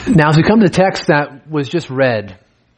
Now, as we come to the text that was just read,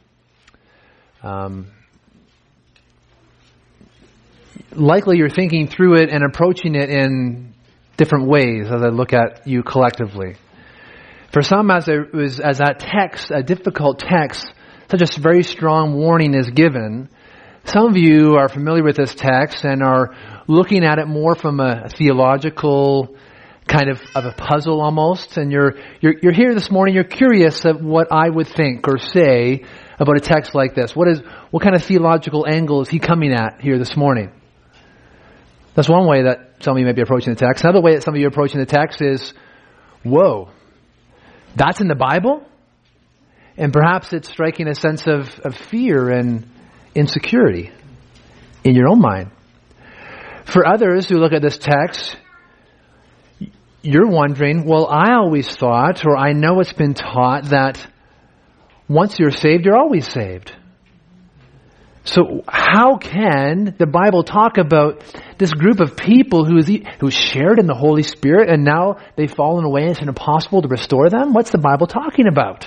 likely you're thinking through it and approaching it in different ways as I look at you collectively. For some, as that text, a difficult text, such a very strong warning is given, some of you are familiar with this text and are looking at it more from a theological kind of a puzzle almost, and you're here this morning, you're curious of what I would think or say about a text like this. What kind of theological angle is he coming at here this morning? That's one way that some of you may be approaching the text. Another way that some of you are approaching the text is, whoa, that's in the Bible? And perhaps it's striking a sense of fear and insecurity in your own mind. For others who look at this text, you're wondering, well, I always thought, or I know it's been taught, that once you're saved, you're always saved. So how can the Bible talk about this group of people who shared in the Holy Spirit and now they've fallen away and it's impossible to restore them? What's the Bible talking about?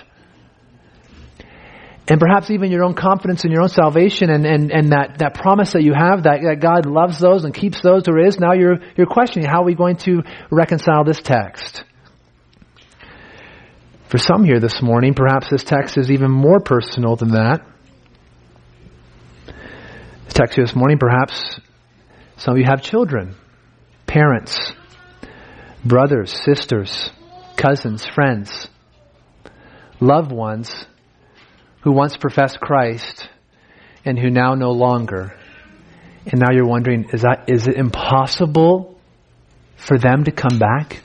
And perhaps even your own confidence in your own salvation and that promise that you have that God loves those and keeps those there is. Now you're questioning, how are we going to reconcile this text? For some here this morning, perhaps this text is even more personal than that. The text here this morning, perhaps some of you have children, parents, brothers, sisters, cousins, friends, loved ones who once professed Christ and who now no longer. And now you're wondering, is it impossible for them to come back?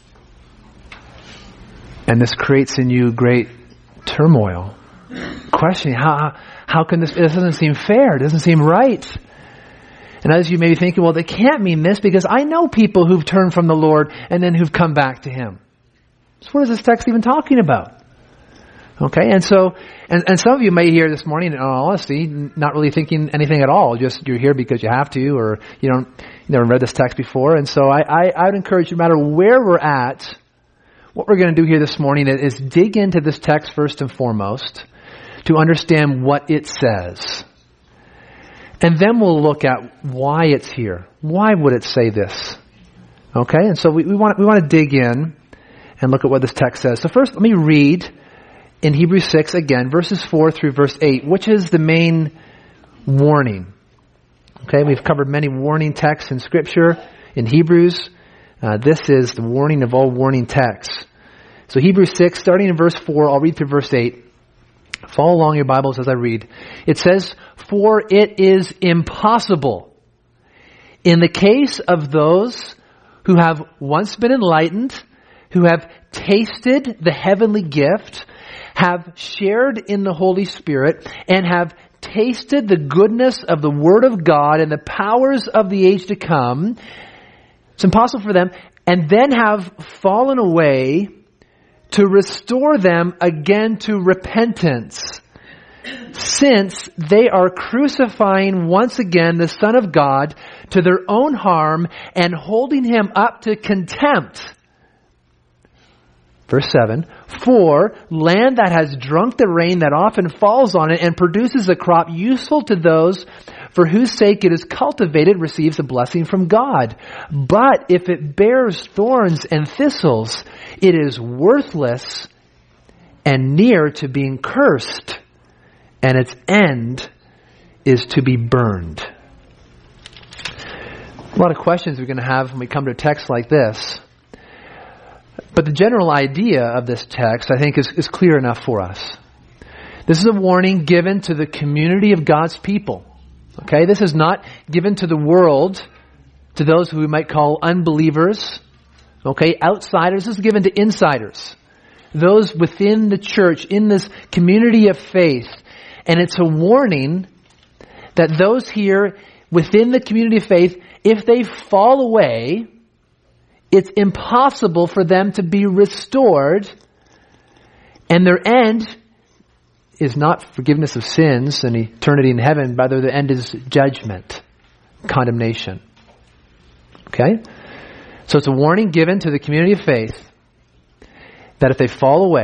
And this creates in you great turmoil. Questioning, how can this doesn't seem fair, it doesn't seem right. And as you may be thinking, well, they can't mean this because I know people who've turned from the Lord and then who've come back to Him. So what is this text even talking about? Okay, and so, and some of you may hear this morning, in all honesty, not really thinking anything at all. Just you're here because you have to, or you never read this text before. And so I would encourage you, no matter where we're at, what we're going to do here this morning is dig into this text first and foremost to understand what it says. And then we'll look at why it's here. Why would it say this? Okay, and so we want to dig in and look at what this text says. So first, let me read in Hebrews 6, again, verses 4 through verse 8, which is the main warning. Okay, we've covered many warning texts in Scripture. In Hebrews, this is the warning of all warning texts. So Hebrews 6, starting in verse 4, I'll read through verse 8. Follow along your Bibles as I read. It says, "For it is impossible in the case of those who have once been enlightened, who have tasted the heavenly gift, have shared in the Holy Spirit, and have tasted the goodness of the Word of God and the powers of the age to come." It's impossible for them, and then have fallen away, to restore them again to repentance, since they are crucifying once again the Son of God to their own harm and holding Him up to contempt. Verse 7, "For land that has drunk the rain that often falls on it and produces a crop useful to those for whose sake it is cultivated receives a blessing from God. But if it bears thorns and thistles, it is worthless and near to being cursed, and its end is to be burned." A lot of questions we're going to have when we come to a text like this. But the general idea of this text, I think, is clear enough for us. This is a warning given to the community of God's people. Okay, this is not given to the world, to those who we might call unbelievers. Okay, outsiders. This is given to insiders. Those within the church, in this community of faith. And it's a warning that those here within the community of faith, if they fall away, it's impossible for them to be restored, and their end is not forgiveness of sins and eternity in heaven, but rather the end is judgment, condemnation. Okay? So it's a warning given to the community of faith that if they fall away,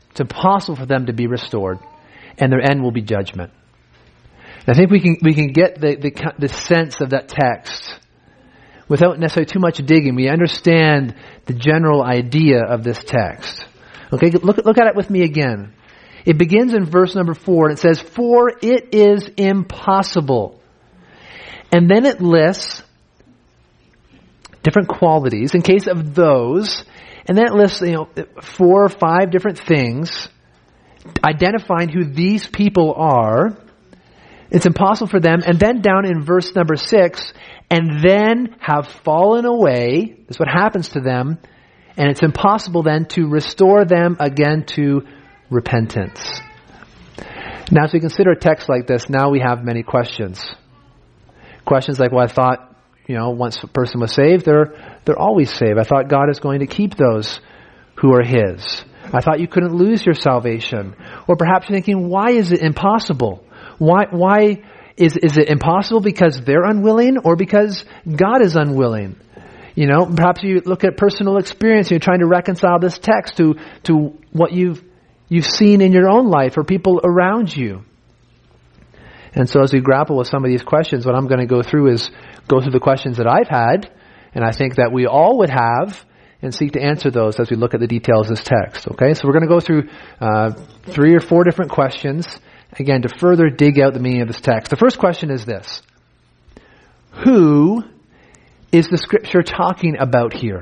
It's impossible for them to be restored, and their end will be judgment. And I think we can get the sense of that text without necessarily too much digging. We understand the general idea of this text. Okay, look at it with me again. It begins in verse number 4, and it says, "For it is impossible." And then it lists different qualities in case of those, and then it lists 4 or 5 different things identifying who these people are. It's impossible for them. And then down in verse number 6, "and then have fallen away." That's what happens to them. And it's impossible then to restore them again to repentance. Now, as we consider a text like this, now we have many questions. Questions like, well, I thought, once a person was saved, they're always saved. I thought God is going to keep those who are His. I thought you couldn't lose your salvation. Or perhaps you're thinking, why is it impossible? Why is it impossible because they're unwilling or because God is unwilling? Perhaps you look at personal experience and you're trying to reconcile this text to what you've seen in your own life or people around you. And so as we grapple with some of these questions, what I'm going to go through the questions that I've had, and I think that we all would have, and seek to answer those as we look at the details of this text. Okay, so we're going to go through 3 or 4 different questions, again, to further dig out the meaning of this text. The first question is this: who is the Scripture talking about here?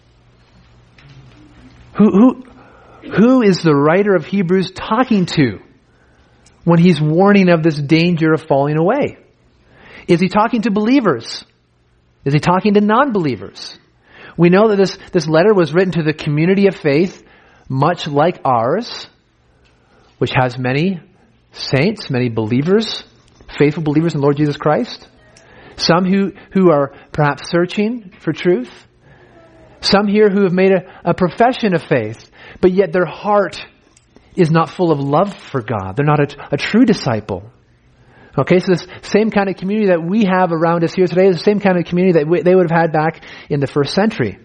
Who is the writer of Hebrews talking to when he's warning of this danger of falling away? Is he talking to believers? Is he talking to non-believers? We know that this letter was written to the community of faith, much like ours, which has many saints, many believers, faithful believers in Lord Jesus Christ. Some who are perhaps searching for truth. Some here who have made a profession of faith, but yet their heart is not full of love for God. They're not a true disciple. Okay, so this same kind of community that we have around us here today is the same kind of community that they would have had back in the first century.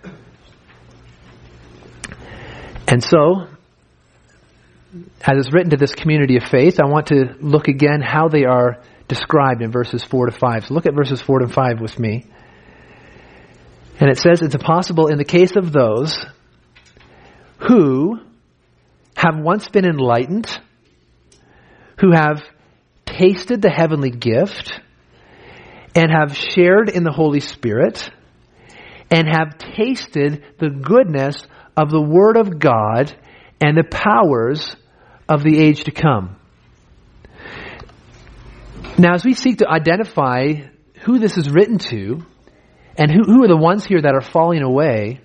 And so, as it's written to this community of faith, I want to look again how they are described in verses 4 to 5. So look at verses 4 to 5 with me. And it says, it's impossible in the case of those who have once been enlightened, who have tasted the heavenly gift, and have shared in the Holy Spirit, and have tasted the goodness of the Word of God and the powers of the age to come. Now, as we seek to identify who this is written to, and who are the ones here that are falling away,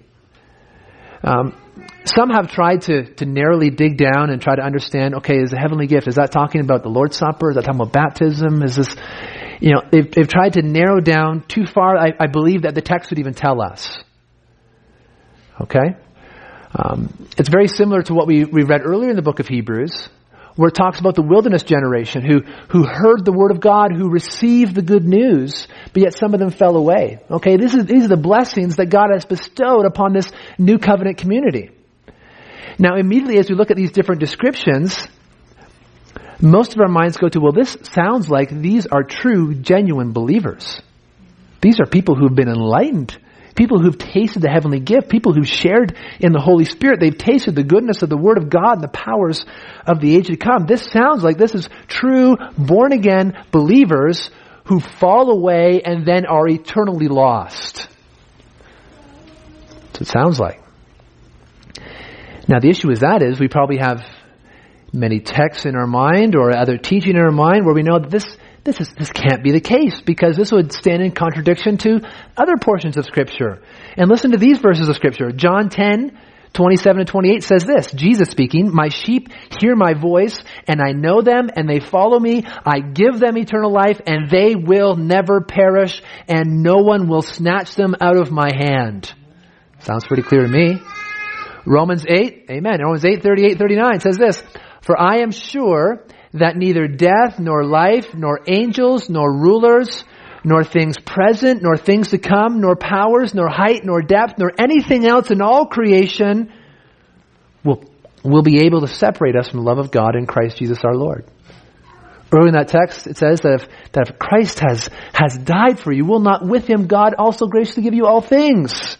some have tried to narrowly dig down and try to understand, okay, is the heavenly gift, is that talking about the Lord's Supper? Is that talking about baptism? Is this, they've tried to narrow down too far. I believe that the text would even tell us. Okay? It's very similar to what we read earlier in the book of Hebrews, where it talks about the wilderness generation who heard the word of God, who received the good news, but yet some of them fell away. Okay, these are the blessings that God has bestowed upon this new covenant community. Now, immediately as we look at these different descriptions, most of our minds go to, well, this sounds like these are true, genuine believers. These are people who have been enlightened, people who've tasted the heavenly gift, people who've shared in the Holy Spirit. They've tasted the goodness of the Word of God and the powers of the age to come. This sounds like this is true, born-again believers who fall away and then are eternally lost. That's what it sounds like. Now, the issue with that is we probably have many texts in our mind or other teaching in our mind where we know that this can't be the case, because this would stand in contradiction to other portions of Scripture. And listen to these verses of Scripture. John 10:27 and 28 says this, Jesus speaking, "My sheep hear my voice, and I know them, and they follow me. I give them eternal life, and they will never perish, and no one will snatch them out of my hand." Sounds pretty clear to me. Romans 8, amen. Romans 8:38-39 says this, "For I am sure that neither death, nor life, nor angels, nor rulers, nor things present, nor things to come, nor powers, nor height, nor depth, nor anything else in all creation will will be able to separate us from the love of God in Christ Jesus our Lord. Earlier in that text, it says that if Christ has died for you, will not with him God also graciously give you all things?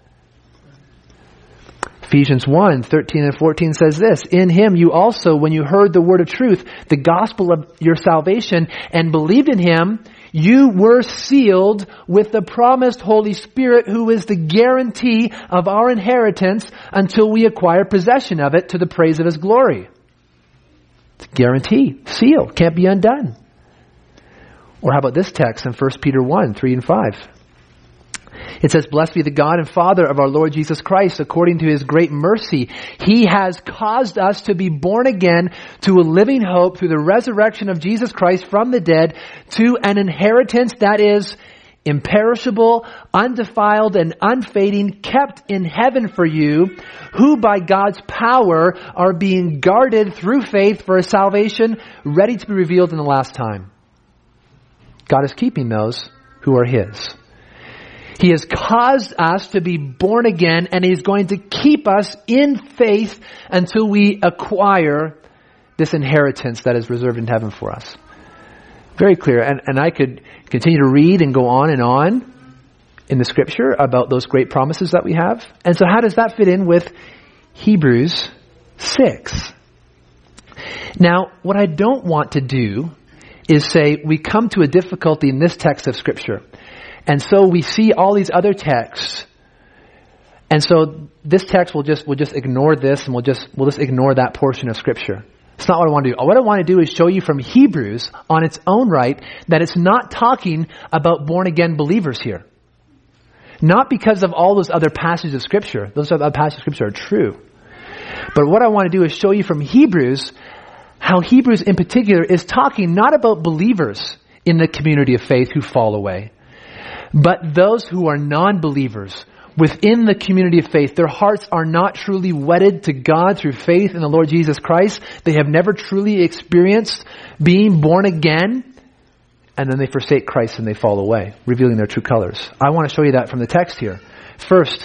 Ephesians 1:13 and 14 says this, in him you also, when you heard the word of truth, the gospel of your salvation, and believed in him, you were sealed with the promised Holy Spirit, who is the guarantee of our inheritance until we acquire possession of it to the praise of his glory. Guarantee, seal, can't be undone. Or how about this text in 1 Peter 1:3 and 5? It says, blessed be the God and Father of our Lord Jesus Christ, according to his great mercy. He has caused us to be born again to a living hope through the resurrection of Jesus Christ from the dead, to an inheritance that is imperishable, undefiled, and unfading, kept in heaven for you, who by God's power are being guarded through faith for a salvation ready to be revealed in the last time. God is keeping those who are his. He has caused us to be born again, and he's going to keep us in faith until we acquire this inheritance that is reserved in heaven for us. Very clear. And I could continue to read and go on in the scripture about those great promises that we have. And so how does that fit in with Hebrews 6? Now, what I don't want to do is say we come to a difficulty in this text of scripture. And so we see all these other texts. And so this text we'll just ignore this, and we'll just ignore that portion of scripture. It's not what I want to do. What I want to do is show you from Hebrews on its own right that it's not talking about born again believers here. Not because of all those other passages of scripture. Those other passages of scripture are true. But what I want to do is show you from Hebrews how Hebrews in particular is talking not about believers in the community of faith who fall away, but those who are non-believers within the community of faith. Their hearts are not truly wedded to God through faith in the Lord Jesus Christ. They have never truly experienced being born again. And then they forsake Christ and they fall away, revealing their true colors. I want to show you that from the text here. First,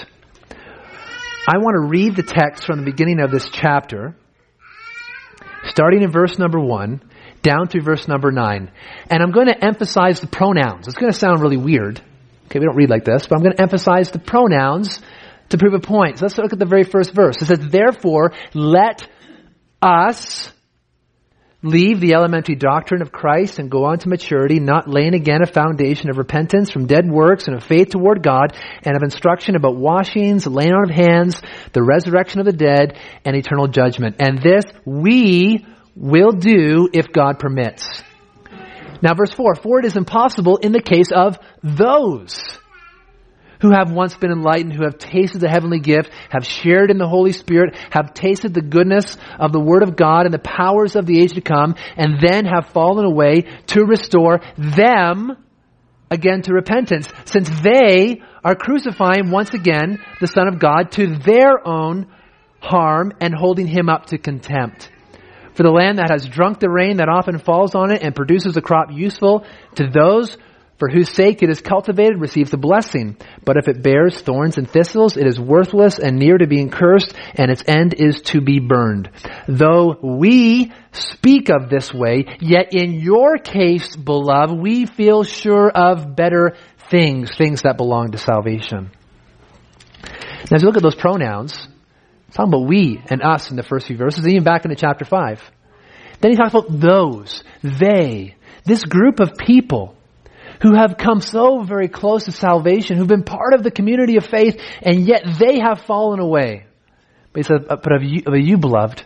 I want to read the text from the beginning of this chapter, starting in verse number 1, down through verse number 9. And I'm going to emphasize the pronouns. It's going to sound really weird. Okay, we don't read like this, but I'm going to emphasize the pronouns to prove a point. So let's look at the very first verse. It says, therefore, let us leave the elementary doctrine of Christ and go on to maturity, not laying again a foundation of repentance from dead works and of faith toward God, and of instruction about washings, laying on of hands, the resurrection of the dead, and eternal judgment. And this we will do if God permits. Now verse 4, for it is impossible in the case of those who have once been enlightened, who have tasted the heavenly gift, have shared in the Holy Spirit, have tasted the goodness of the Word of God and the powers of the age to come, and then have fallen away, to restore them again to repentance, since they are crucifying once again the Son of God to their own harm and holding him up to contempt. For the land that has drunk the rain that often falls on it and produces a crop useful to those for whose sake it is cultivated receives the blessing. But if it bears thorns and thistles, it is worthless and near to being cursed, and its end is to be burned. Though we speak of this way, yet in your case, beloved, we feel sure of better things that belong to salvation. Now, as you look at those pronouns, it's talking about we and us in the first few verses, even back into chapter 5. Then he talks about those, they, this group of people who have come so very close to salvation, who've been part of the community of faith, and yet they have fallen away. But he says, but of you, beloved,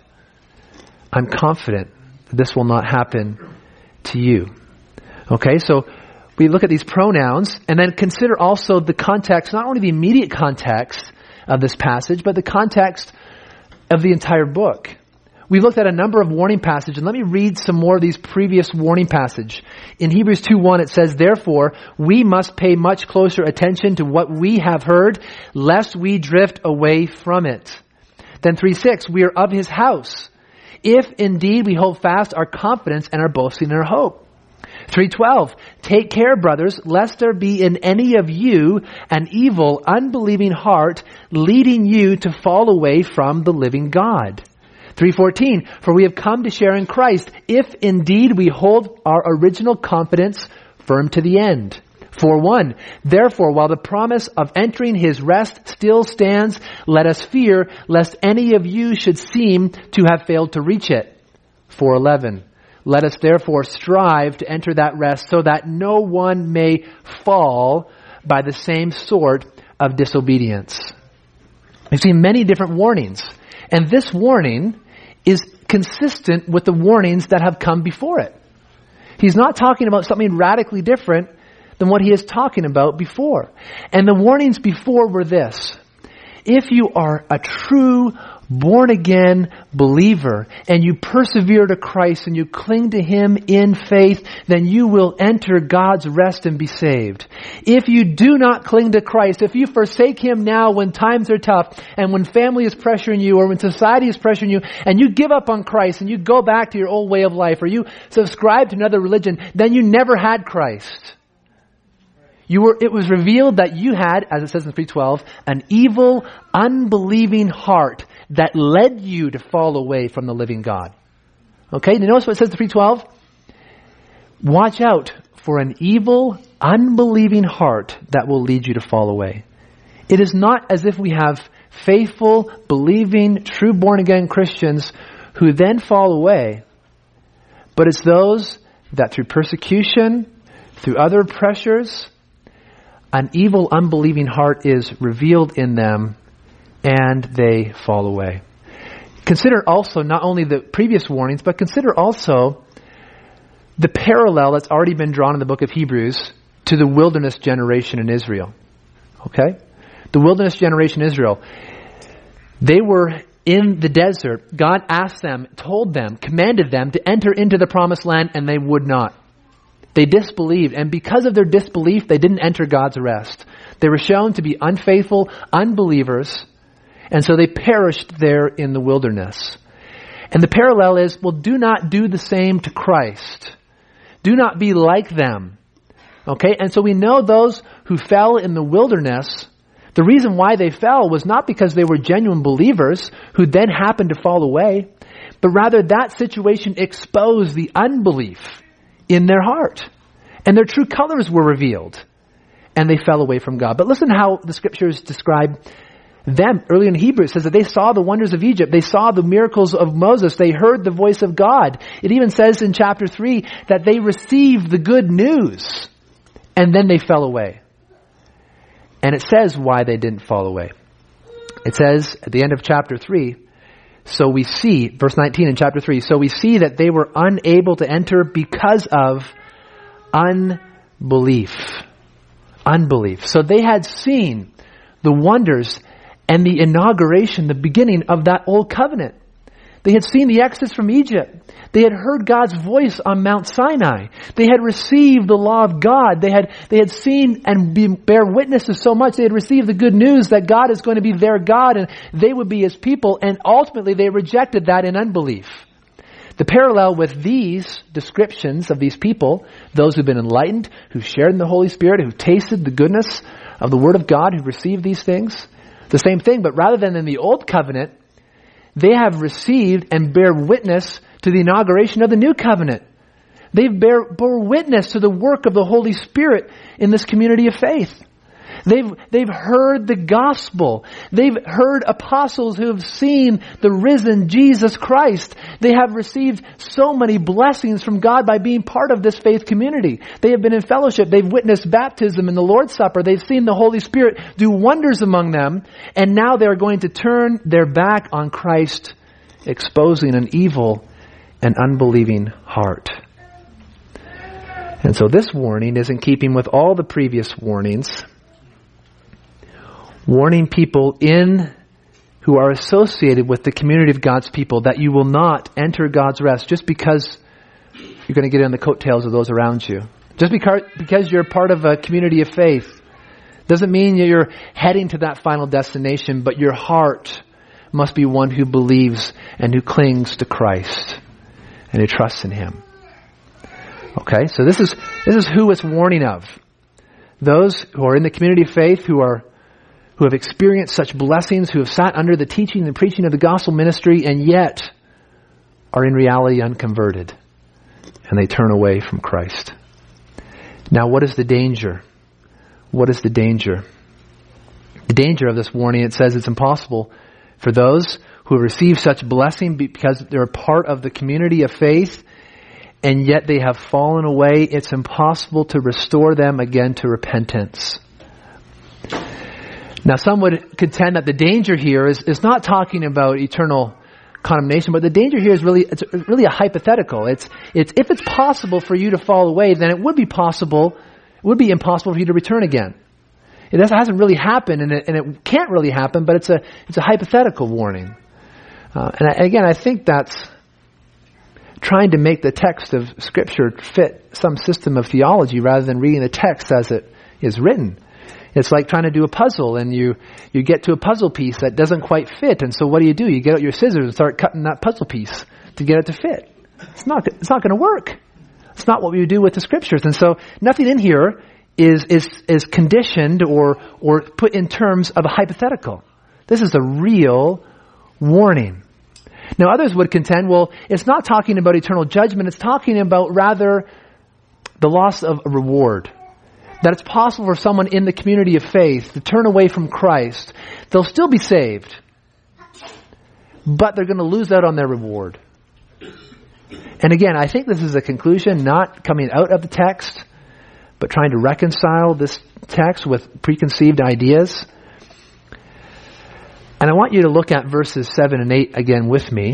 I'm confident that this will not happen to you. Okay, so we look at these pronouns and then consider also the context, not only the immediate context of this passage, but the context of the entire book. We've looked at a number of warning passages, and let me read some more of these previous warning passages. In Hebrews 2:1 it says, therefore, we must pay much closer attention to what we have heard, lest we drift away from it. Then 3:6, we are of his house, if indeed we hold fast our confidence and our boasting in our hope. 3:12, take care, brothers, lest there be in any of you an evil, unbelieving heart leading you to fall away from the living God. 3:14, for we have come to share in Christ, if indeed we hold our original confidence firm to the end. 4:1, therefore, while the promise of entering his rest still stands, let us fear lest any of you should seem to have failed to reach it. 4:11, let us therefore strive to enter that rest so that no one may fall by the same sort of disobedience. We've seen many different warnings, and this warning is consistent with the warnings that have come before it. He's not talking about something radically different than what he is talking about before. And the warnings before were this: if you are a true born-again believer and you persevere to Christ and you cling to him in faith, then you will enter God's rest and be saved. If you do not cling to Christ, if you forsake him now when times are tough and when family is pressuring you or when society is pressuring you, and you give up on Christ and you go back to your old way of life, or you subscribe to another religion, then you never had Christ. It was revealed that you had, as it says in 3:12, an evil, unbelieving heart that led you to fall away from the living God. Okay, you notice what it says in 3:12? Watch out for an evil, unbelieving heart that will lead you to fall away. It is not as if we have faithful, believing, true born-again Christians who then fall away, but it's those that through persecution, through other pressures, an evil, unbelieving heart is revealed in them and they fall away. Consider also not only the previous warnings, but consider also the parallel that's already been drawn in the book of Hebrews to the wilderness generation in Israel. Okay? The wilderness generation in Israel. They were in the desert. God asked them, told them, commanded them to enter into the promised land, and they would not. They disbelieved, and because of their disbelief, they didn't enter God's rest. They were shown to be unfaithful, unbelievers, and so they perished there in the wilderness. And the parallel is, well, do not do the same to Christ. Do not be like them. Okay? And so we know those who fell in the wilderness, the reason why they fell was not because they were genuine believers who then happened to fall away, but rather that situation exposed the unbelief in their heart. And their true colors were revealed. And they fell away from God. But listen how the scriptures describe them. Early in Hebrews, it says that they saw the wonders of Egypt. They saw the miracles of Moses. They heard the voice of God. It even says in chapter 3 that they received the good news. And then they fell away. And it says why they didn't fall away. It says at the end of chapter 3, so we see, verse 19 in chapter 3, so we see that they were unable to enter because of unbelief. Unbelief. So they had seen the wonders and the inauguration, the beginning of that old covenant. They had seen the exodus from Egypt. They had heard God's voice on Mount Sinai. They had received the law of God. They had seen and bear witness to so much. They had received the good news that God is going to be their God and they would be his people. And ultimately they rejected that in unbelief. The parallel with these descriptions of these people, those who've been enlightened, who've shared in the Holy Spirit, who've tasted the goodness of the Word of God, who've received these things, the same thing, but rather than in the old covenant, they have received and bear witness to the inauguration of the new covenant. They bore witness to the work of the Holy Spirit in this community of faith. They've heard the gospel. They've heard apostles who have seen the risen Jesus Christ. They have received so many blessings from God by being part of this faith community. They have been in fellowship. They've witnessed baptism and the Lord's Supper. They've seen the Holy Spirit do wonders among them. And now they're going to turn their back on Christ, exposing an evil and unbelieving heart. And so this warning is in keeping with all the previous warnings, warning people who are associated with the community of God's people that you will not enter God's rest just because you're going to get on the coattails of those around you. Just because you're part of a community of faith doesn't mean you're heading to that final destination, but your heart must be one who believes and who clings to Christ and who trusts in him. Okay, so this is who it's warning of. Those who are in the community of faith, who have experienced such blessings, who have sat under the teaching and preaching of the gospel ministry, and yet are in reality unconverted, and they turn away from Christ. Now, what is the danger? What is the danger? The danger of this warning, it says it's impossible for those who receive such blessing because they're a part of the community of faith, and yet they have fallen away. It's impossible to restore them again to repentance. Now, some would contend that the danger here is not talking about eternal condemnation, but the danger here is really a hypothetical. It's if it's possible for you to fall away, then it would be impossible for you to return again. It hasn't really happened, and it can't really happen, but it's a hypothetical warning. I think that's trying to make the text of Scripture fit some system of theology rather than reading the text as it is written. It's like trying to do a puzzle, and you get to a puzzle piece that doesn't quite fit, and so what do? You get out your scissors and start cutting that puzzle piece to get it to fit. It's not going to work. It's not what we do with the Scriptures, and so nothing in here is conditioned or put in terms of a hypothetical. This is a real warning. Now, others would contend, well, it's not talking about eternal judgment. It's talking about rather the loss of a reward. That it's possible for someone in the community of faith to turn away from Christ. They'll still be saved, but they're going to lose out on their reward. And again, I think this is a conclusion not coming out of the text, but trying to reconcile this text with preconceived ideas. And I want you to look at verses 7 and 8 again with me.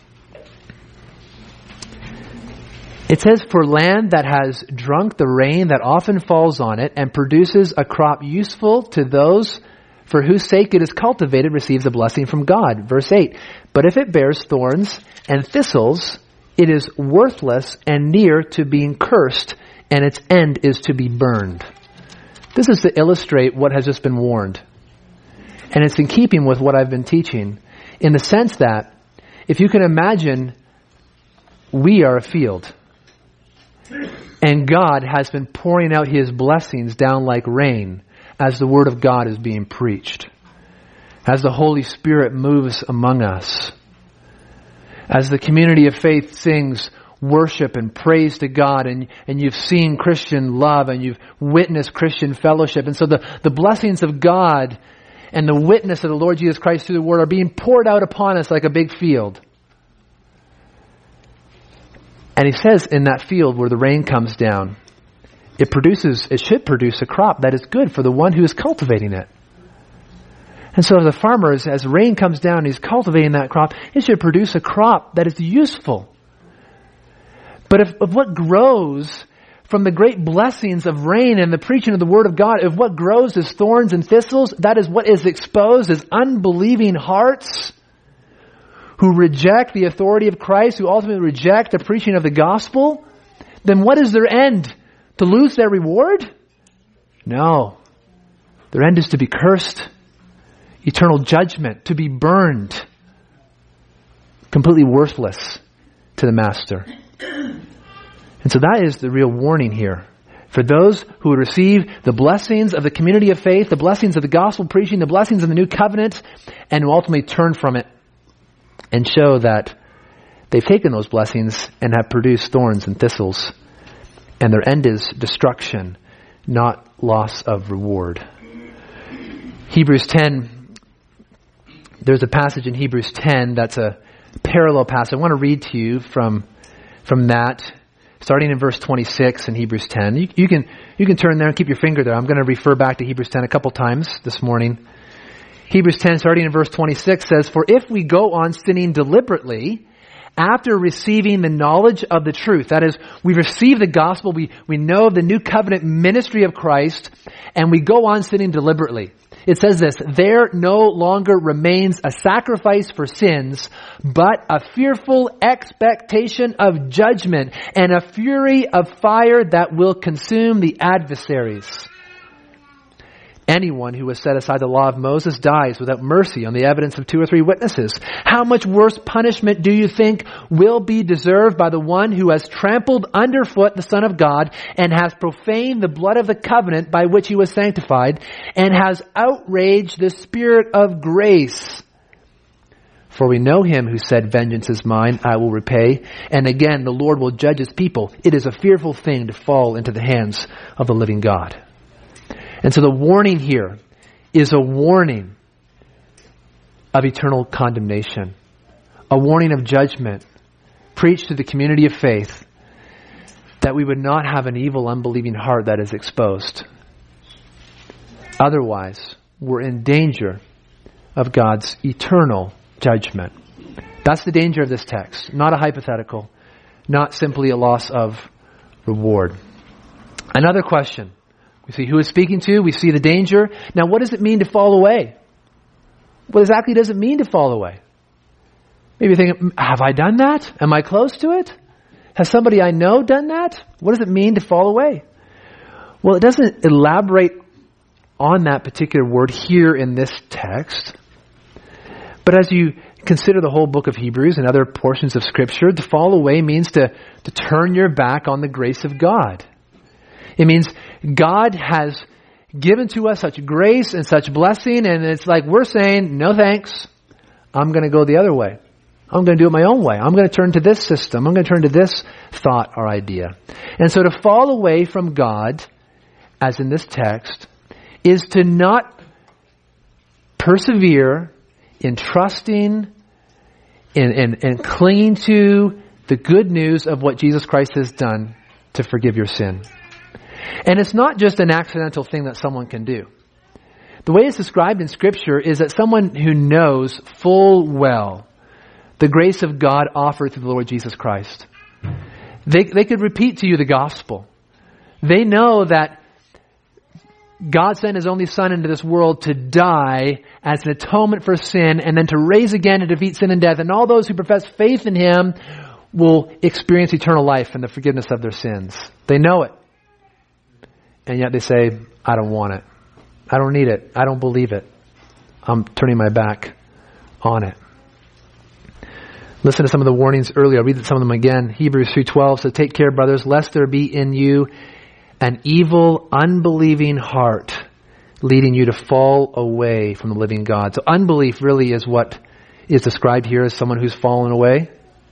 It says, "For land that has drunk the rain that often falls on it and produces a crop useful to those for whose sake it is cultivated receives a blessing from God." Verse 8, "But if it bears thorns and thistles, it is worthless and near to being cursed, and its end is to be burned." This is to illustrate what has just been warned. And it's in keeping with what I've been teaching, in the sense that, if you can imagine, we are a field. And God has been pouring out His blessings down like rain as the Word of God is being preached. As the Holy Spirit moves among us. As the community of faith sings worship and praise to God, and you've seen Christian love and you've witnessed Christian fellowship. And so the blessings of God and the witness of the Lord Jesus Christ through the Word are being poured out upon us like a big field. And He says in that field where the rain comes down, it should produce a crop that is good for the one who is cultivating it. And so the farmer, as rain comes down, he's cultivating that crop, it should produce a crop that is useful. But if what grows from the great blessings of rain and the preaching of the Word of God, if what grows is thorns and thistles, that is what is exposed as unbelieving hearts who reject the authority of Christ, who ultimately reject the preaching of the gospel, then what is their end? To lose their reward? No. Their end is to be cursed. Eternal judgment. To be burned. Completely worthless to the Master. And so that is the real warning here. For those who would receive the blessings of the community of faith, the blessings of the gospel preaching, the blessings of the new covenant, and who ultimately turn from it and show that they've taken those blessings and have produced thorns and thistles. And their end is destruction, not loss of reward. Hebrews 10, there's a passage in Hebrews 10 that's a parallel passage. I want to read to you from that, starting in verse 26 in Hebrews 10. You can turn there and keep your finger there. I'm going to refer back to Hebrews 10 a couple times this morning. Hebrews 10, starting in verse 26, says, "For if we go on sinning deliberately, after receiving the knowledge of the truth," that is, we receive the gospel, we know the new covenant ministry of Christ, and we go on sinning deliberately. It says this, "There no longer remains a sacrifice for sins, but a fearful expectation of judgment and a fury of fire that will consume the adversaries. Anyone who has set aside the law of Moses dies without mercy on the evidence of 2 or 3 witnesses. How much worse punishment do you think will be deserved by the one who has trampled underfoot the Son of God and has profaned the blood of the covenant by which He was sanctified and has outraged the Spirit of grace? For we know him who said, vengeance is mine, I will repay. And again, the Lord will judge his people. It is a fearful thing to fall into the hands of the living God. And so the warning here is a warning of eternal condemnation, a warning of judgment preached to the community of faith, that we would not have an evil, unbelieving heart that is exposed. Otherwise, we're in danger of God's eternal judgment. That's the danger of this text. Not a hypothetical. Not simply a loss of reward. Another question. We see who is speaking to. We see the danger. Now, what does it mean to fall away? What exactly does it mean to fall away? Maybe you think, have I done that? Am I close to it? Has somebody I know done that? What does it mean to fall away? Well, it doesn't elaborate on that particular word here in this text. But as you consider the whole book of Hebrews and other portions of Scripture, to fall away means to turn your back on the grace of God. It means God has given to us such grace and such blessing, and it's like we're saying, no thanks, I'm going to go the other way. I'm going to do it my own way. I'm going to turn to this system. I'm going to turn to this thought or idea. And so to fall away from God, as in this text, is to not persevere in trusting and clinging to the good news of what Jesus Christ has done to forgive your sin. And it's not just an accidental thing that someone can do. The way it's described in Scripture is that someone who knows full well the grace of God offered through the Lord Jesus Christ. They could repeat to you the gospel. They know that God sent His only Son into this world to die as an atonement for sin and then to raise again and defeat sin and death. And all those who profess faith in Him will experience eternal life and the forgiveness of their sins. They know it. And yet they say, I don't want it. I don't need it. I don't believe it. I'm turning my back on it. Listen to some of the warnings earlier. I'll read some of them again. Hebrews 3:12 says, take care, brothers, lest there be in you an evil, unbelieving heart leading you to fall away from the living God. So unbelief really is what is described here as someone who's fallen away.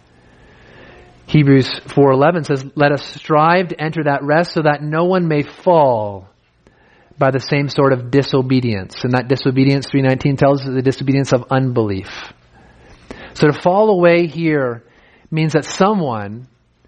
Hebrews 4:11 says, let us strive to enter that rest so that no one may fall by the same sort of disobedience. And that disobedience, 3:19 tells us, is the disobedience of unbelief. So to fall away here means that someone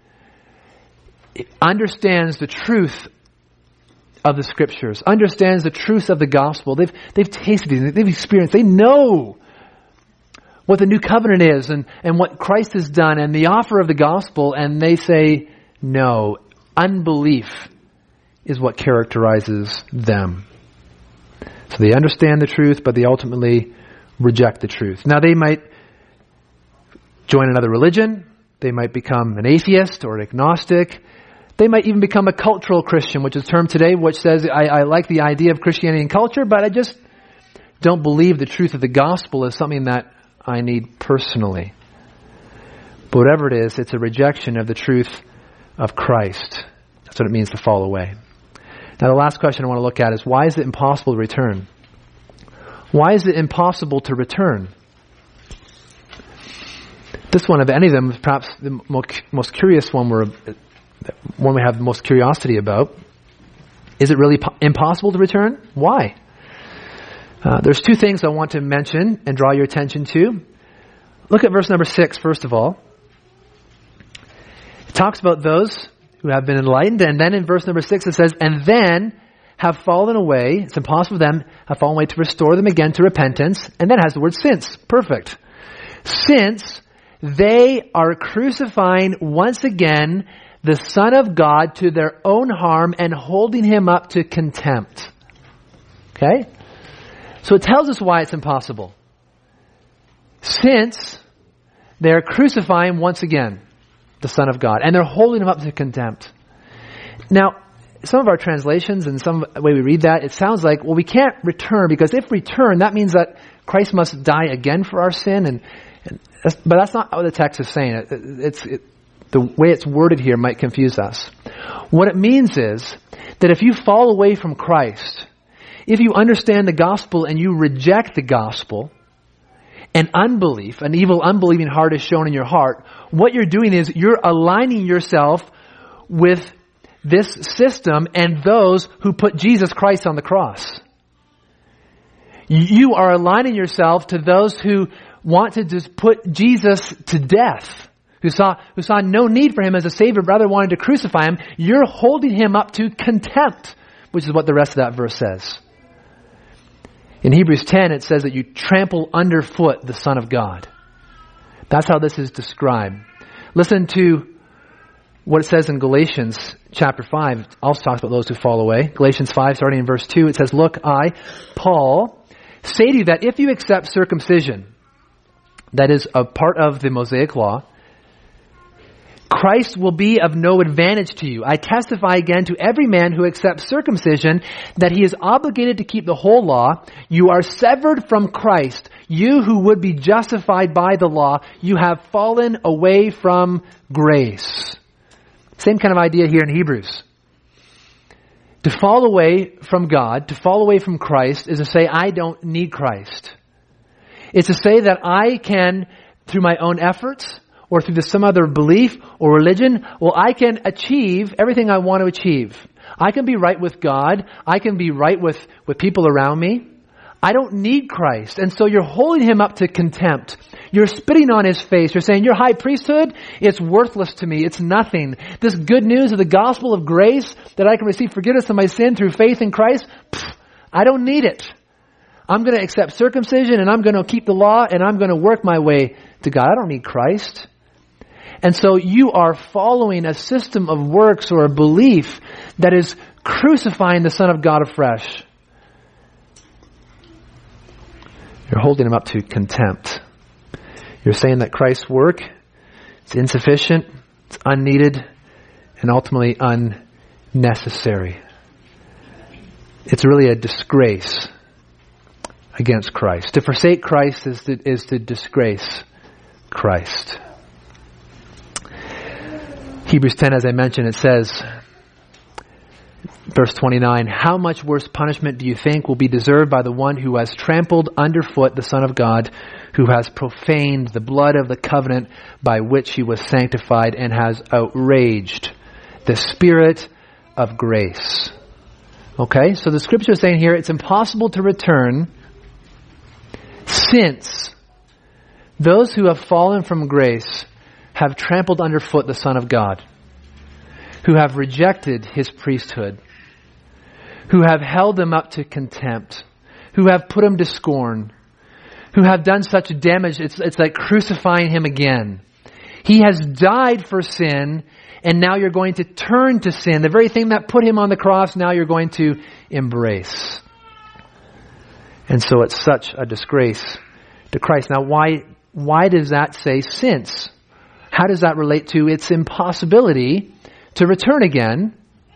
understands the truth of the Scriptures, understands the truth of the gospel. They've tasted these, they've experienced, they know what the new covenant is and what Christ has done and the offer of the gospel, and they say, no, unbelief is what characterizes them. So they understand the truth, but they ultimately reject the truth. Now they might join another religion. They might become an atheist or an agnostic. They might even become a cultural Christian, which is a term today which says, I like the idea of Christianity and culture, but I just don't believe the truth of the gospel is something that I need personally. But whatever it is, it's a rejection of the truth of Christ. That's what it means to fall away. Now the last question I want to look at is, why is it impossible to return? Why is it impossible to return? This one of any of them is perhaps the most curious one we have the most curiosity about. Is it really impossible to return? Why? There's two things I want to mention and draw your attention to. Look at verse number 6, first of all. It talks about those who have been enlightened, and then in verse number 6 it says, and then have fallen away, it's impossible for them, have fallen away to restore them again to repentance, and then it has the word since. Perfect. Since they are crucifying once again the Son of God to their own harm and holding Him up to contempt. Okay? So it tells us why it's impossible. Since they're crucifying once again the Son of God and they're holding Him up to contempt. Now, some of our translations and some way we read that, it sounds like, well, we can't return because if return, that means that Christ must die again for our sin. But that's not what the text is saying. The way it's worded here might confuse us. What it means is that if you fall away from Christ, if you understand the gospel and you reject the gospel, and unbelief, an evil, unbelieving heart is shown in your heart, what you're doing is you're aligning yourself with this system and those who put Jesus Christ on the cross. You are aligning yourself to those who want to just put Jesus to death, who saw no need for him as a Savior, rather wanted to crucify him. You're holding him up to contempt, which is what the rest of that verse says. In Hebrews 10, it says that you trample underfoot the Son of God. That's how this is described. Listen to what it says in Galatians chapter 5. It also talks about those who fall away. Galatians 5, starting in verse 2, it says, "Look, I, Paul, say to you that if you accept circumcision," that is a part of the Mosaic law, "Christ will be of no advantage to you. I testify again to every man who accepts circumcision that he is obligated to keep the whole law. You are severed from Christ. You who would be justified by the law, you have fallen away from grace." Same kind of idea here in Hebrews. To fall away from God, to fall away from Christ, is to say, I don't need Christ. It's to say that I can, through my own efforts, or through some other belief or religion, I can achieve everything I want to achieve. I can be right with God. I can be right with people around me. I don't need Christ. And so you're holding him up to contempt. You're spitting on his face. You're saying, your high priesthood, it's worthless to me. It's nothing. This good news of the gospel of grace, that I can receive forgiveness of my sin through faith in Christ, I don't need it. I'm going to accept circumcision, and I'm going to keep the law, and I'm going to work my way to God. I don't need Christ. And so you are following a system of works or a belief that is crucifying the Son of God afresh. You're holding him up to contempt. You're saying that Christ's work is insufficient, it's unneeded, and ultimately unnecessary. It's really a disgrace against Christ. To forsake Christ is to disgrace Christ. Hebrews 10, as I mentioned, it says, verse 29, "How much worse punishment do you think will be deserved by the one who has trampled underfoot the Son of God, who has profaned the blood of the covenant by which he was sanctified, and has outraged the Spirit of grace?" Okay, so the scripture is saying here, it's impossible to return since those who have fallen from grace have trampled underfoot the Son of God, who have rejected his priesthood, who have held him up to contempt, who have put him to scorn, who have done such damage, it's like crucifying him again. He has died for sin, and now you're going to turn to sin. The very thing that put him on the cross, now you're going to embrace. And so it's such a disgrace to Christ. Now why does that say since? How does that relate to its impossibility to return again?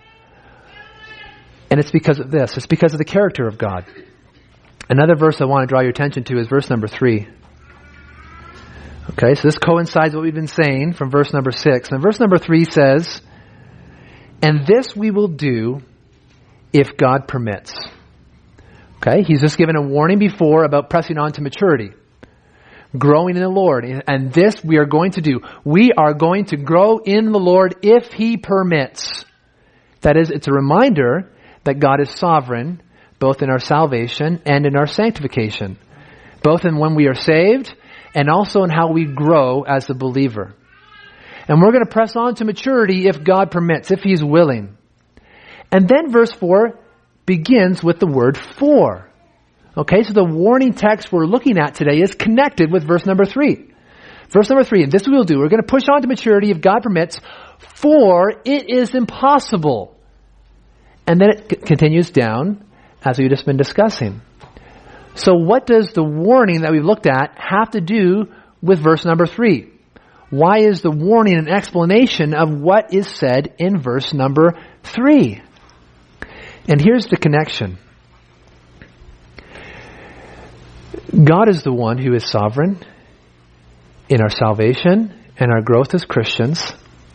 And it's because of this. It's because of the character of God. Another verse I want to draw your attention to is verse number 3. Okay, so this coincides with what we've been saying from verse number 6. And verse number 3 says, "And this we will do if God permits." Okay, he's just given a warning before about pressing on to maturity, growing in the Lord. And this we are going to do. We are going to grow in the Lord if he permits. That is, it's a reminder that God is sovereign, both in our salvation and in our sanctification, both in when we are saved and also in how we grow as a believer. And we're going to press on to maturity if God permits, if he's willing. And then verse 4 begins with the word "for." Okay, so the warning text we're looking at today is connected with verse number 3. Verse number 3, and this we will do. We're going to push on to maturity if God permits, for it is impossible. And then it continues down as we've just been discussing. So what does the warning that we've looked at have to do with verse number 3? Why is the warning an explanation of what is said in verse number 3? And here's the connection. God is the one who is sovereign in our salvation and our growth as Christians.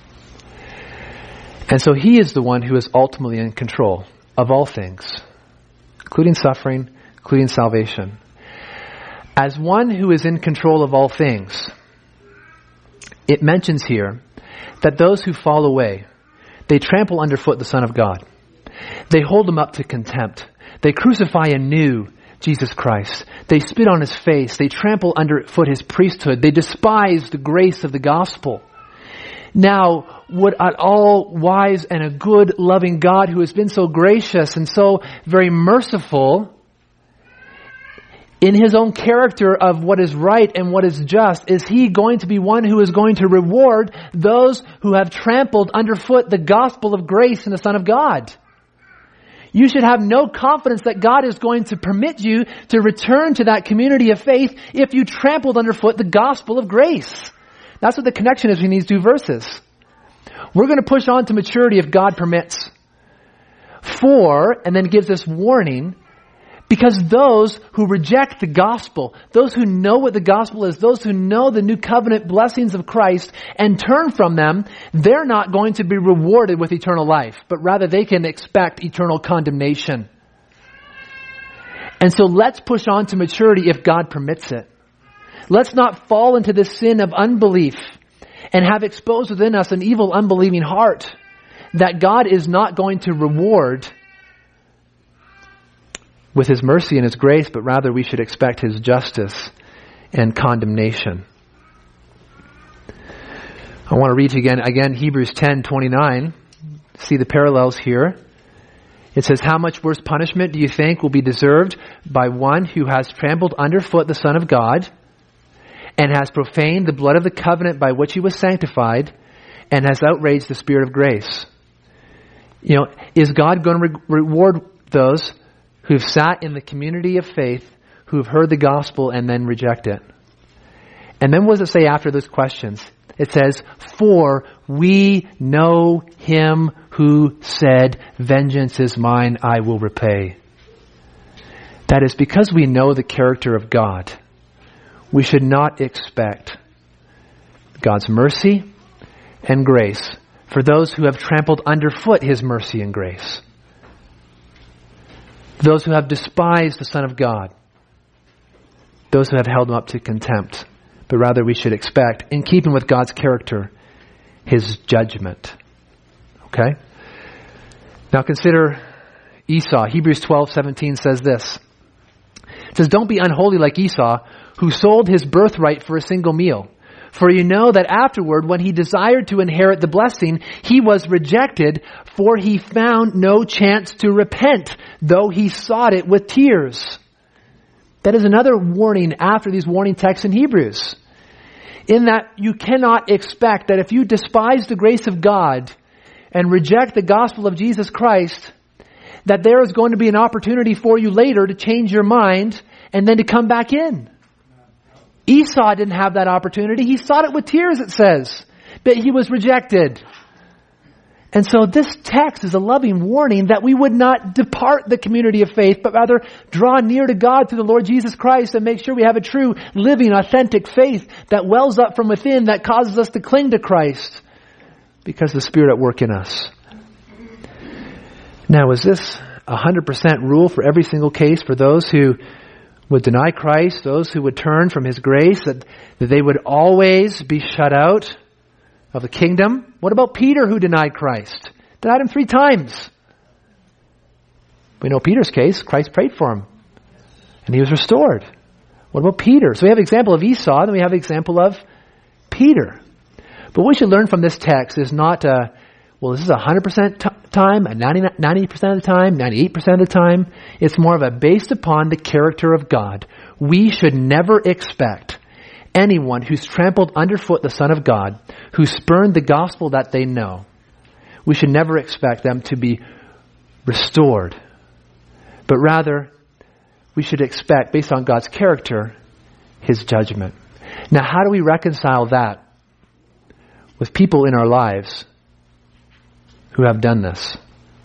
And so he is the one who is ultimately in control of all things, including suffering, including salvation. As one who is in control of all things, it mentions here that those who fall away, they trample underfoot the Son of God. They hold him up to contempt. They crucify anew Jesus Christ. They spit on his face. They trample underfoot his priesthood. They despise the grace of the gospel. Now, would an all-wise and a good, loving God who has been so gracious and so very merciful in his own character of what is right and what is just, is he going to be one who is going to reward those who have trampled underfoot the gospel of grace in the Son of God? You should have no confidence that God is going to permit you to return to that community of faith if you trampled underfoot the gospel of grace. That's what the connection is between these two verses. We're going to push on to maturity if God permits. And then gives us warning, because those who reject the gospel, those who know what the gospel is, those who know the new covenant blessings of Christ and turn from them, they're not going to be rewarded with eternal life, but rather they can expect eternal condemnation. And so let's push on to maturity if God permits it. Let's not fall into this sin of unbelief and have exposed within us an evil, unbelieving heart that God is not going to reward with his mercy and his grace, but rather we should expect his justice and condemnation. I want to read to you again Hebrews 10:29. See the parallels here. It says, how much worse punishment do you think will be deserved by one who has trampled underfoot the Son of God and has profaned the blood of the covenant by which he was sanctified and has outraged the Spirit of grace? Is God going to reward those who've sat in the community of faith, who've heard the gospel and then reject it? And then what does it say after those questions? It says, for we know him who said, vengeance is mine, I will repay. That is, because we know the character of God, we should not expect God's mercy and grace for those who have trampled underfoot his mercy and grace. Those who have despised the Son of God. Those who have held him up to contempt. But rather we should expect, in keeping with God's character, his judgment. Okay? Now consider Esau. Hebrews 12:17 says this. It says, don't be unholy like Esau, who sold his birthright for a single meal. For you know that afterward, when he desired to inherit the blessing, he was rejected, for he found no chance to repent, though he sought it with tears. That is another warning after these warning texts in Hebrews. In that you cannot expect that if you despise the grace of God and reject the gospel of Jesus Christ, that there is going to be an opportunity for you later to change your mind and then to come back in. Esau didn't have that opportunity. He sought it with tears, it says, but he was rejected. And so this text is a loving warning that we would not depart the community of faith, but rather draw near to God through the Lord Jesus Christ and make sure we have a true, living, authentic faith that wells up from within, that causes us to cling to Christ because of the Spirit at work in us. Now, is this 100% rule for every single case for those who would deny Christ, those who would turn from his grace, that they would always be shut out of the kingdom? What about Peter, who denied Christ? Denied him 3 times. We know Peter's case. Christ prayed for him, and he was restored. What about Peter? So we have an example of Esau, and then we have an example of Peter. But what we should learn from this text is not, this is 100% time, 90% of the time, 98% of the time. It's more of a based upon the character of God. We should never expect anyone who's trampled underfoot the Son of God, who spurned the gospel that they know, we should never expect them to be restored. But rather, we should expect, based on God's character, his judgment. Now, how do we reconcile that with people in our lives who have done this?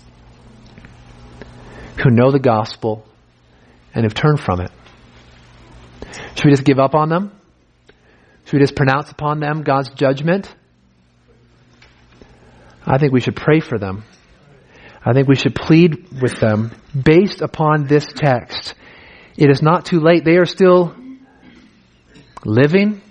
Who know the gospel and have turned from it? Should we just give up on them? Should we just pronounce upon them God's judgment? I think we should pray for them. I think we should plead with them based upon this text. It is not too late. They are still living.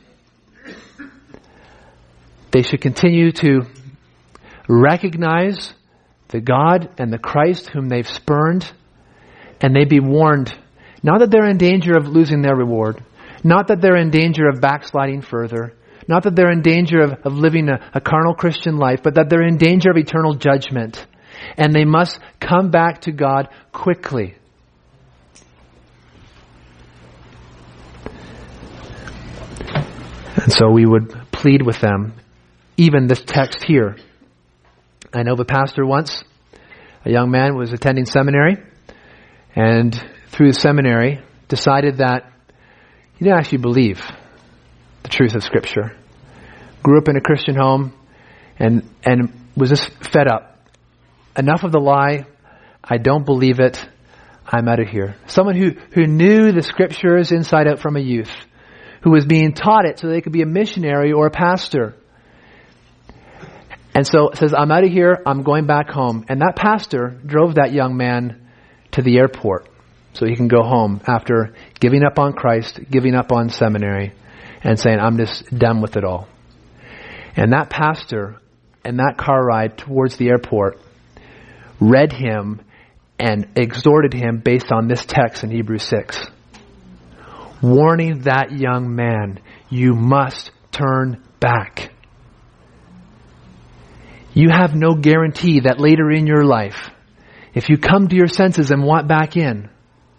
They should continue to recognize the God and the Christ whom they've spurned, and they be warned, not that they're in danger of losing their reward, not that they're in danger of backsliding further, not that they're in danger of living a carnal Christian life, but that they're in danger of eternal judgment. And they must come back to God quickly. And so we would plead with them, even this text here. I know of a pastor once, a young man was attending seminary, and through the seminary decided that he didn't actually believe the truth of Scripture. Grew up in a Christian home and was just fed up. Enough of the lie. I don't believe it. I'm out of here. Someone who knew the Scriptures inside out from a youth, who was being taught it so they could be a missionary or a pastor. And so says, I'm out of here. I'm going back home. And that pastor drove that young man to the airport so he can go home after giving up on Christ, giving up on seminary, and saying, I'm just done with it all. And that pastor, in that car ride towards the airport, read him and exhorted him based on this text in Hebrews 6. Warning that young man, you must turn back. You have no guarantee that later in your life, if you come to your senses and want back in,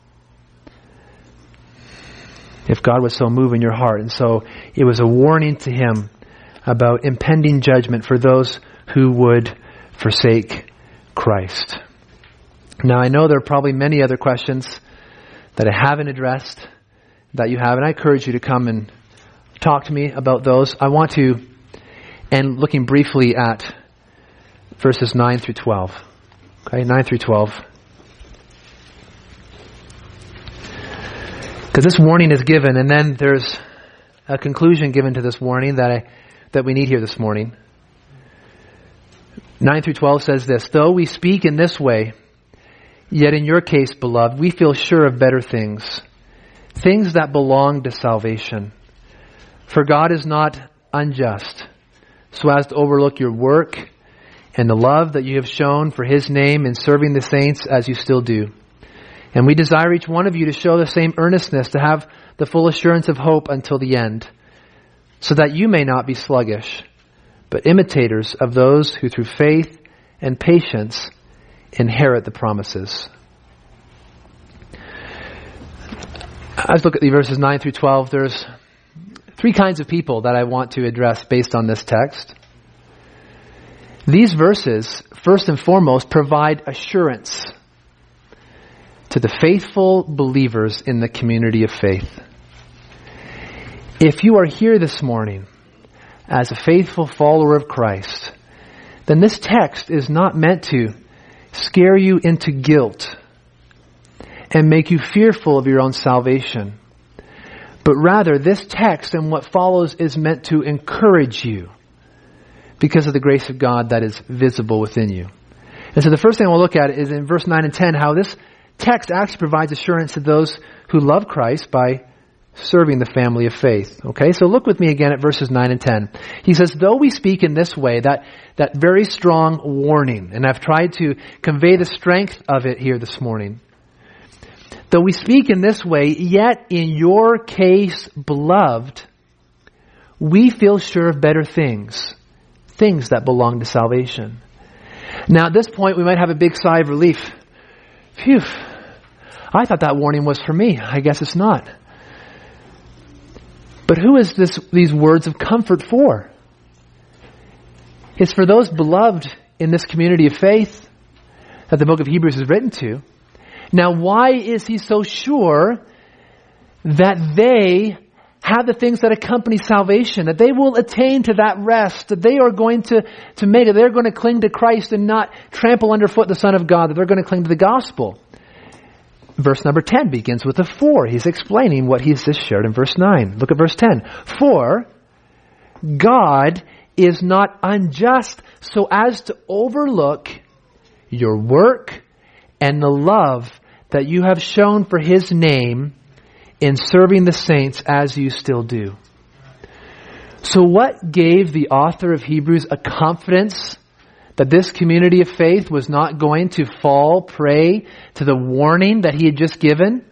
if God would so move in your heart. And so it was a warning to him about impending judgment for those who would forsake Christ. Now I know there are probably many other questions that I haven't addressed that you have, and I encourage you to come and talk to me about those. I want to end looking briefly at verses 9 through 12. Okay, 9 through 12. Because this warning is given, and then there's a conclusion given to this warning that we need here this morning. 9 through 12 says this, though we speak in this way, yet in your case, beloved, we feel sure of better things, things that belong to salvation. For God is not unjust, so as to overlook your work and the love that you have shown for His name in serving the saints as you still do. And we desire each one of you to show the same earnestness, to have the full assurance of hope until the end, so that you may not be sluggish, but imitators of those who through faith and patience inherit the promises. As we look at the verses 9 through 12, there's three kinds of people that I want to address based on this text. These verses, first and foremost, provide assurance to the faithful believers in the community of faith. If you are here this morning as a faithful follower of Christ, then this text is not meant to scare you into guilt and make you fearful of your own salvation. But rather, this text and what follows is meant to encourage you because of the grace of God that is visible within you. And so the first thing we'll look at is in verse 9 and 10, how this text actually provides assurance to those who love Christ by serving the family of faith. Okay, so look with me again at verses 9 and 10. He says, though we speak in this way, that very strong warning, and I've tried to convey the strength of it here this morning. Though we speak in this way, yet in your case, beloved, we feel sure of better things, things that belong to salvation. Now at this point, we might have a big sigh of relief. Phew, I thought that warning was for me. I guess it's not. But who is these words of comfort for? It's for those beloved in this community of faith that the book of Hebrews is written to. Now, why is he so sure that they have the things that accompany salvation, that they will attain to that rest, that they are going to make it, they're going to cling to Christ and not trample underfoot the Son of God, that they're going to cling to the gospel? Verse number 10 begins with a for. He's explaining what he's just shared in verse 9. Look at verse 10. For God is not unjust so as to overlook your work and the love that you have shown for His name in serving the saints as you still do. So what gave the author of Hebrews a confidence that this community of faith was not going to fall prey to the warning that he had just given?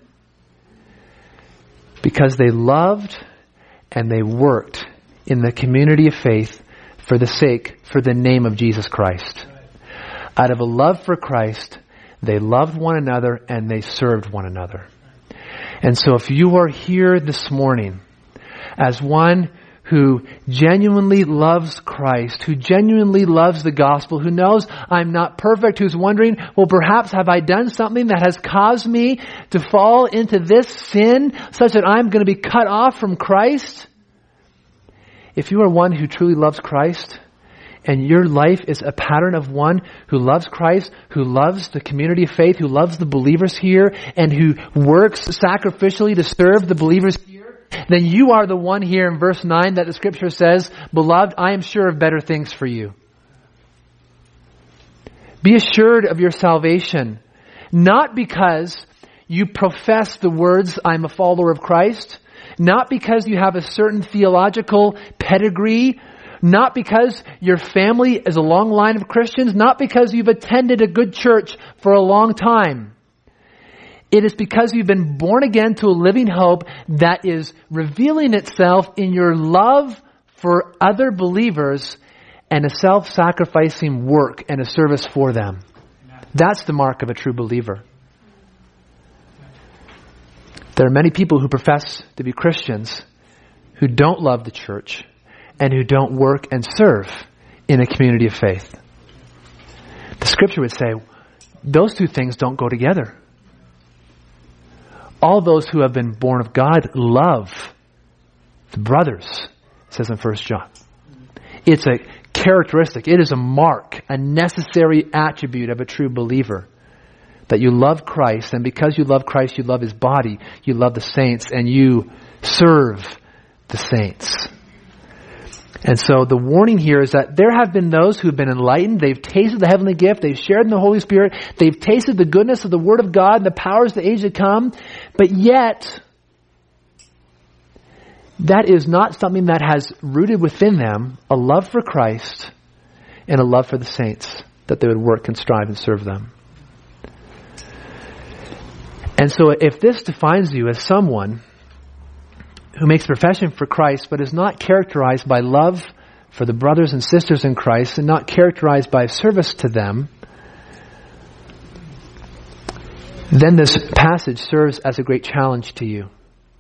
Because they loved and they worked in the community of faith for the name of Jesus Christ. Out of a love for Christ, they loved one another and they served one another. And so if you are here this morning as one who genuinely loves Christ, who genuinely loves the gospel, who knows I'm not perfect, who's wondering, well, perhaps have I done something that has caused me to fall into this sin such that I'm going to be cut off from Christ? If you are one who truly loves Christ, and your life is a pattern of one who loves Christ, who loves the community of faith, who loves the believers here, and who works sacrificially to serve the believers here, then you are the one here in verse 9 that the scripture says, "Beloved, I am sure of better things for you." Be assured of your salvation, not because you profess the words, "I'm a follower of Christ," not because you have a certain theological pedigree, not because your family is a long line of Christians, not because you've attended a good church for a long time. It is because you've been born again to a living hope that is revealing itself in your love for other believers and a self-sacrificing work and a service for them. That's the mark of a true believer. There are many people who profess to be Christians who don't love the church and who don't work and serve in a community of faith. The scripture would say those two things don't go together. All those who have been born of God love the brothers, it says in 1 John. It's a characteristic, it is a mark, a necessary attribute of a true believer. That you love Christ, and because you love Christ, you love His body, you love the saints, and you serve the saints. And so the warning here is that there have been those who have been enlightened. They've tasted the heavenly gift. They've shared in the Holy Spirit. They've tasted the goodness of the Word of God and the powers of the age to come. But yet, that is not something that has rooted within them a love for Christ and a love for the saints, that they would work and strive and serve them. And so if this defines you as someone who makes profession for Christ but is not characterized by love for the brothers and sisters in Christ and not characterized by service to them, then this passage serves as a great challenge to you.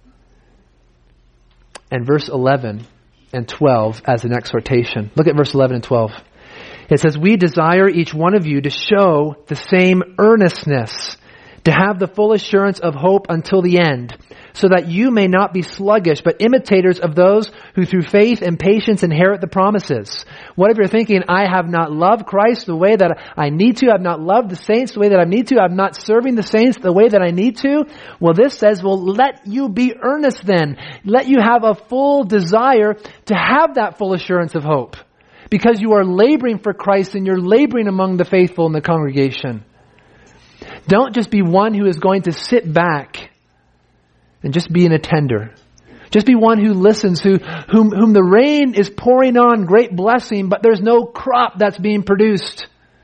And verse 11 and 12 as an exhortation. Look at verse 11 and 12. It says, "We desire each one of you to show the same earnestness, to have the full assurance of hope until the end, so that you may not be sluggish, but imitators of those who through faith and patience inherit the promises." What if you're thinking, I have not loved Christ the way that I need to, I've not loved the saints the way that I need to, I'm not serving the saints the way that I need to? Well, this says, well, let you be earnest then. Let you have a full desire to have that full assurance of hope, because you are laboring for Christ and you're laboring among the faithful in the congregation. Don't just be one who is going to sit back and just be an attender. Just be one who listens, whom the rain is pouring on great blessing, but there's no crop that's being produced.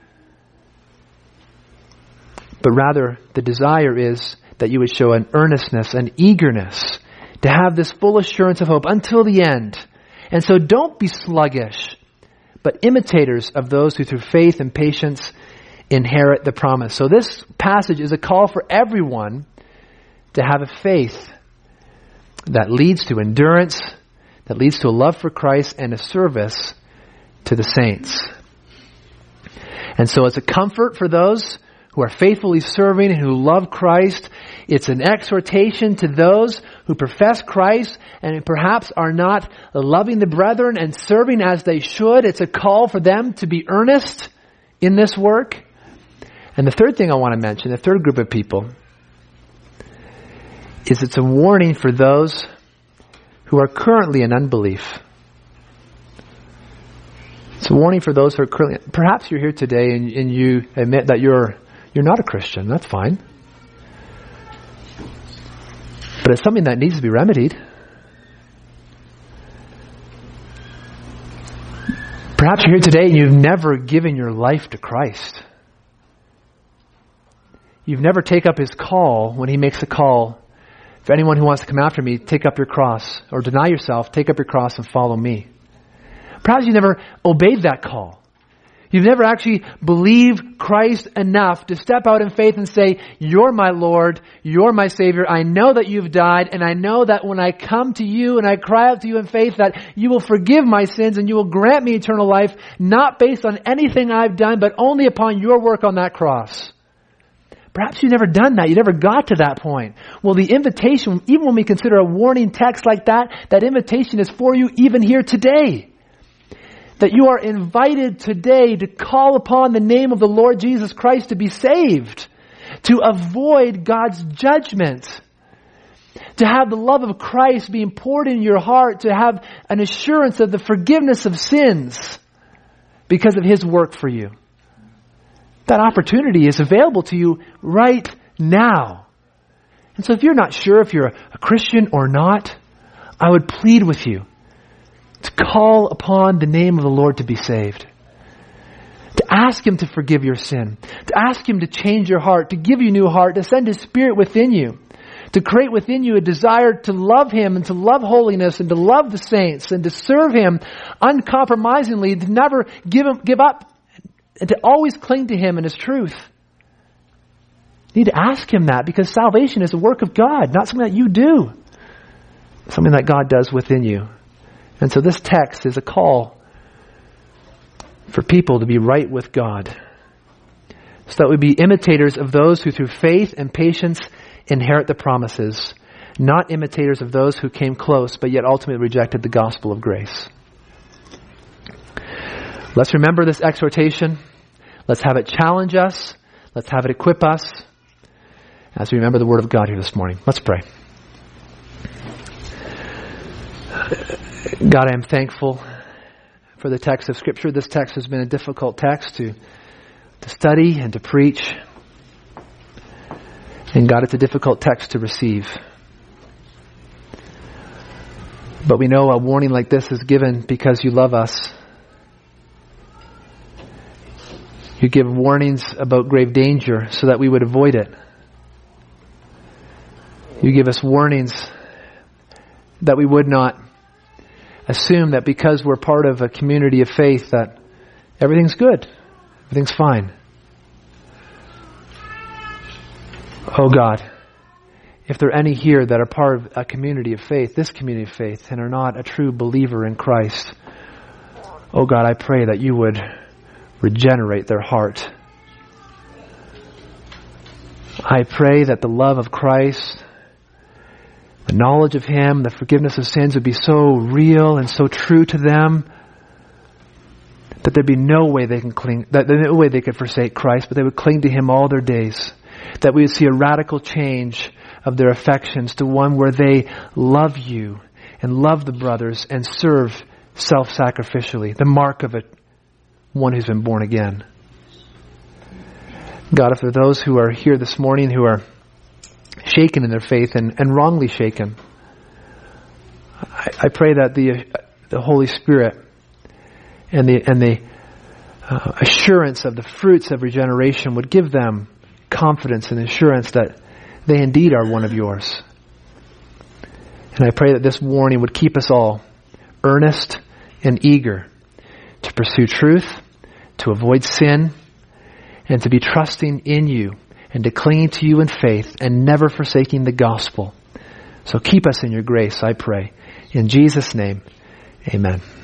But rather, the desire is that you would show an earnestness, an eagerness to have this full assurance of hope until the end. And so don't be sluggish, but imitators of those who through faith and patience inherit the promise. So this passage is a call for everyone to have a faith that leads to endurance, that leads to a love for Christ and a service to the saints. And so it's a comfort for those who are faithfully serving and who love Christ. It's an exhortation to those who profess Christ and perhaps are not loving the brethren and serving as they should. It's a call for them to be earnest in this work. And the third thing I want to mention, the third group of people, is it's a warning for those who are currently in unbelief. It's a warning for those who are currently, perhaps you're here today and you admit that you're not a Christian. That's fine. But it's something that needs to be remedied. Perhaps you're here today and you've never given your life to Christ. You've never taken up His call when He makes a call. For anyone who wants to come after me, take up your cross, or deny yourself, take up your cross and follow me. Perhaps you never obeyed that call. You've never actually believed Christ enough to step out in faith and say, you're my Lord, you're my Savior, I know that you've died, and I know that when I come to you and I cry out to you in faith that you will forgive my sins and you will grant me eternal life, not based on anything I've done, but only upon your work on that cross. Perhaps you've never done that. You never got to that point. Well, the invitation, even when we consider a warning text like that, that invitation is for you even here today. That you are invited today to call upon the name of the Lord Jesus Christ to be saved, to avoid God's judgment, to have the love of Christ being poured in your heart, to have an assurance of the forgiveness of sins because of His work for you. That opportunity is available to you right now. And so if you're not sure if you're a Christian or not, I would plead with you to call upon the name of the Lord to be saved. To ask Him to forgive your sin. To ask Him to change your heart, to give you a new heart, to send His Spirit within you. To create within you a desire to love Him and to love holiness and to love the saints and to serve Him uncompromisingly, to never give up and to always cling to Him and His truth. You need to ask Him that because salvation is a work of God, not something that you do. Something that God does within you. And so this text is a call for people to be right with God. So that we be imitators of those who through faith and patience inherit the promises, not imitators of those who came close but yet ultimately rejected the gospel of grace. Let's remember this exhortation. Let's have it challenge us. Let's have it equip us as we remember the Word of God here this morning. Let's pray. God, I am thankful for the text of Scripture. This text has been a difficult text to study and to preach. And God, it's a difficult text to receive. But we know a warning like this is given because you love us. You give warnings about grave danger so that we would avoid it. You give us warnings that we would not assume that because we're part of a community of faith that everything's good, everything's fine. Oh God, if there are any here that are part of a community of faith, this community of faith, and are not a true believer in Christ, oh God, I pray that you would regenerate their heart. I pray that the love of Christ, the knowledge of Him, the forgiveness of sins would be so real and so true to them that there'd be no way they can cling, that no way they could forsake Christ, but they would cling to Him all their days. That we would see a radical change of their affections to one where they love you and love the brothers and serve self-sacrificially, the mark of it. One who's been born again. God, if there are those who are here this morning who are shaken in their faith and wrongly shaken, I pray that the Holy Spirit and the assurance of the fruits of regeneration would give them confidence and assurance that they indeed are one of yours. And I pray that this warning would keep us all earnest and eager to pursue truth, to avoid sin, and to be trusting in you and to cling to you in faith and never forsaking the gospel. So keep us in your grace, I pray. In Jesus' name, amen.